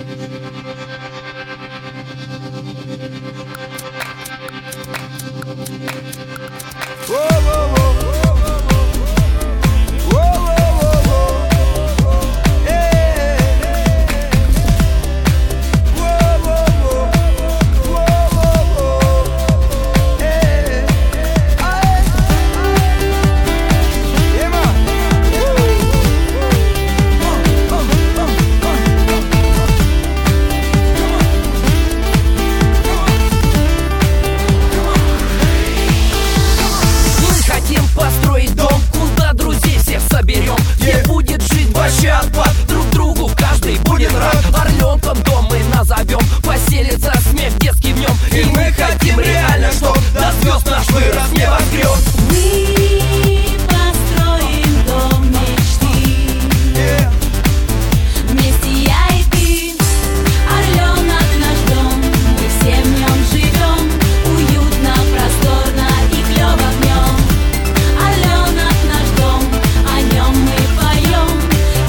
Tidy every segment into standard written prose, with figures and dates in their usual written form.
Друг другу каждый будет рад. Орленком дом мы назовем, поселится смех детский в нем. И мы хотим реально, чтоб до звезд наш вырос небоскреб. Мы построим дом мечты, вместе я и ты. Орленок наш дом, мы все в нем живем. Уютно, просторно и клево в нем. Орленок наш дом, о нем мы поем.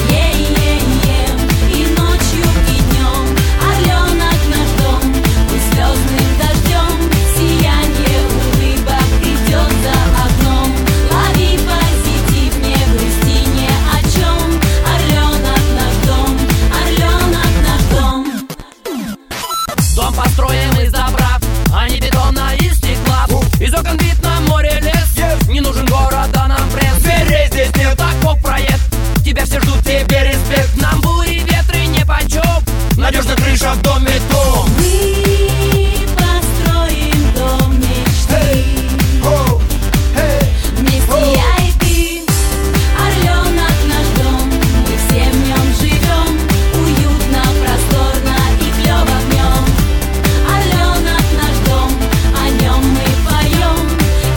И ночью, и днем. Орленок наш дом, мы слезным дождем. Сияние улыбок идет за окном. Лови позитив, не грусти ни о чем. Орленок наш дом, орленок наш дом. Дом построим из добра, а не бетона и стекла. Из окон вид на море, лес. Не нужен город, а нам пресс. Дверей здесь нет, таков проект. Тебя все ждут, тебе респект. Нам бури, ветры нипочем. Надежно крыша в доме дом. Мы построим дом мечты, вместе я и ты. Орленок наш дом, мы все в нем живем. Уютно, просторно и клево в нем. Орленок наш дом, о нем мы поем.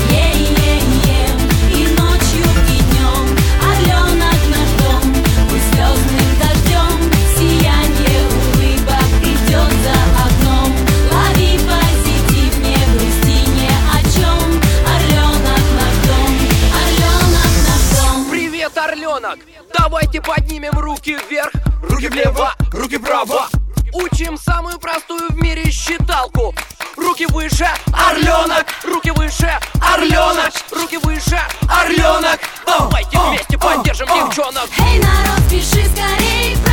И ночью, и днем. Орленок наш дом, мы слезным дождем. Сияние улыбок идет за окном. Лови позитив, не грусти ни о чем. Орленок наш дом, орленок наш дом. Привет, орленок! Давайте поднимем руки вверх. Руки влево, руки вправо. Учим самую простую в мире считалку. Руки выше, орленок. Руки выше, орленок. Руки выше, орленок. Давайте вместе поддержим девчонок. Эй, народ, спеши скорей.